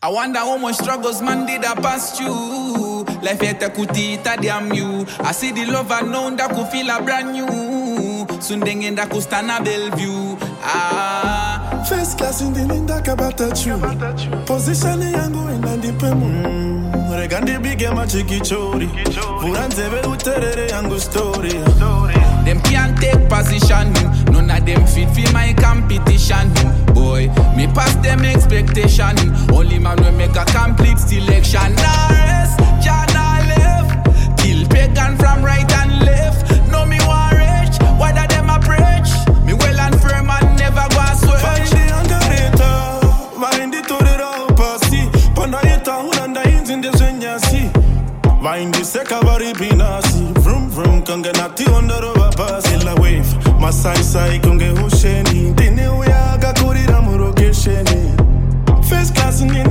I wonder how much struggles man did I pass you. Life yet could eat a damn you. I see the love unknown that could feel a brand new. Soon then that could stand a Bellevue. First class in the linda kabata chu. Position yangu inandi pemu. Regandi bige machiki chori. Furanze ve uterere yangu story. Them can't take position. None of them fit for my competition. Boy, me pass them expectation. Only man will make a complete selection. Nah rest, Jana left. Kill pagan from right and left. No me want rich, what are them approach? Me well and firm and never go switch. Find the underrated, find the to the opposite. Panayeta hulanda in the zenyasi. Find the sekavari binasi. Vroom vroom kange nati under over pass in la wave. Masai sai kange husheni. Dine uyaga kurira murokesheni. First class in